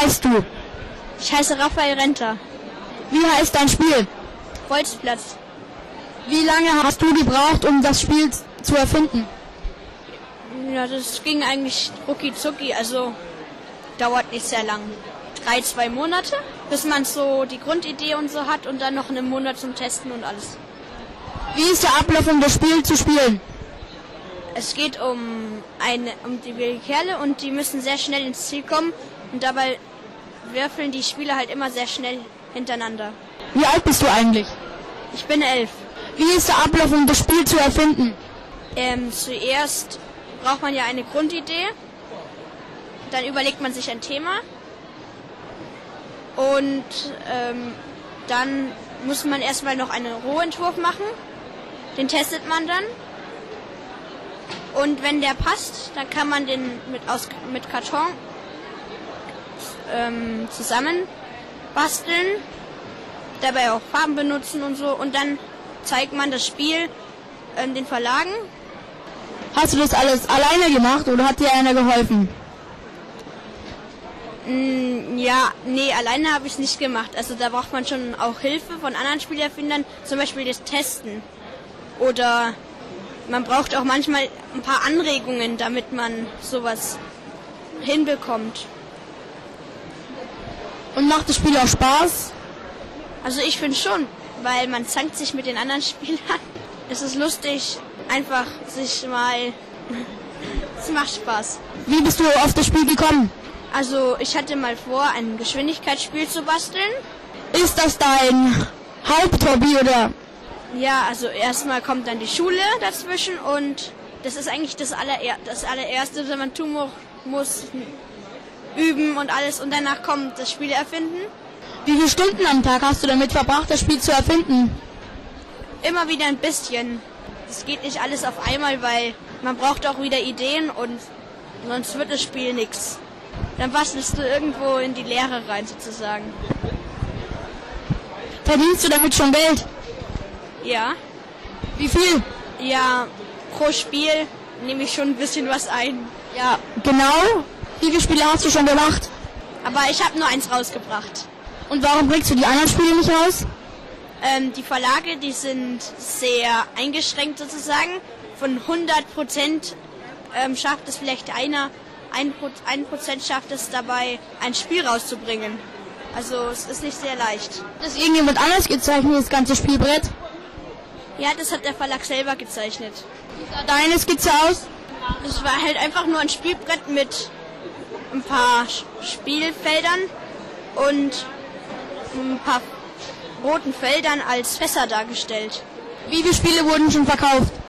heißt du? Ich heiße Raphael Renter. Wie heißt dein Spiel? Bolzplatz. Wie lange hast du gebraucht, um das Spiel zu erfinden? Ja, das ging eigentlich rucki zucki, also dauert nicht sehr lang. 2 Monate, bis man so die Grundidee und so hat und dann noch einen Monat zum Testen und alles. Wie ist der Ablauf, um das Spiel zu spielen? Es geht um die Kerle und die müssen sehr schnell ins Ziel kommen und dabei würfeln die Spieler halt immer sehr schnell hintereinander. Wie alt bist du eigentlich? Ich bin 11. Wie ist der Ablauf, um das Spiel zu erfinden? Zuerst braucht man ja eine Grundidee, dann überlegt man sich ein Thema und dann muss man erstmal noch einen Rohentwurf machen, den testet man dann und wenn der passt, dann kann man den mit Karton zusammen basteln, dabei auch Farben benutzen und so und dann zeigt man das Spiel den Verlagen. Hast du das alles alleine gemacht oder hat dir einer geholfen? Ja, nee, alleine habe ich es nicht gemacht. Also da braucht man schon auch Hilfe von anderen Spielerfindern, zum Beispiel das Testen. Oder man braucht auch manchmal ein paar Anregungen, damit man sowas hinbekommt. Und macht das Spiel auch Spaß? Also ich finde schon, weil man zankt sich mit den anderen Spielern. Es ist lustig, einfach sich mal... Es macht Spaß. Wie bist du auf das Spiel gekommen? Also ich hatte mal vor, ein Geschwindigkeitsspiel zu basteln. Ist das dein Haupthobby oder? Ja, also erstmal kommt dann die Schule dazwischen und das ist eigentlich das allererste, was man tun muss, üben und alles und danach kommt das Spiel erfinden. Wie viele Stunden am Tag hast du damit verbracht, das Spiel zu erfinden? Immer wieder ein bisschen. Es geht nicht alles auf einmal, weil man braucht auch wieder Ideen und sonst wird das Spiel nichts. Dann bastelst du irgendwo in die Leere rein sozusagen. Verdienst du damit schon Geld? Ja. Wie viel? Ja, pro Spiel nehme ich schon ein bisschen was ein. Ja, genau. Wie viele Spiele hast du schon gemacht? Aber ich habe nur eins rausgebracht. Und warum bringst du die anderen Spiele nicht raus? Die Verlage, die sind sehr eingeschränkt sozusagen. Von 100% schafft es vielleicht 1% schafft es dabei, ein Spiel rauszubringen. Also es ist nicht sehr leicht. Ist irgendjemand anders gezeichnet, das ganze Spielbrett? Ja, das hat der Verlag selber gezeichnet. Wie sah deine Skizze aus? Das war halt einfach nur ein Spielbrett mit ein paar Spielfeldern und ein paar roten Feldern als Fässer dargestellt. Wie viele Spiele wurden schon verkauft?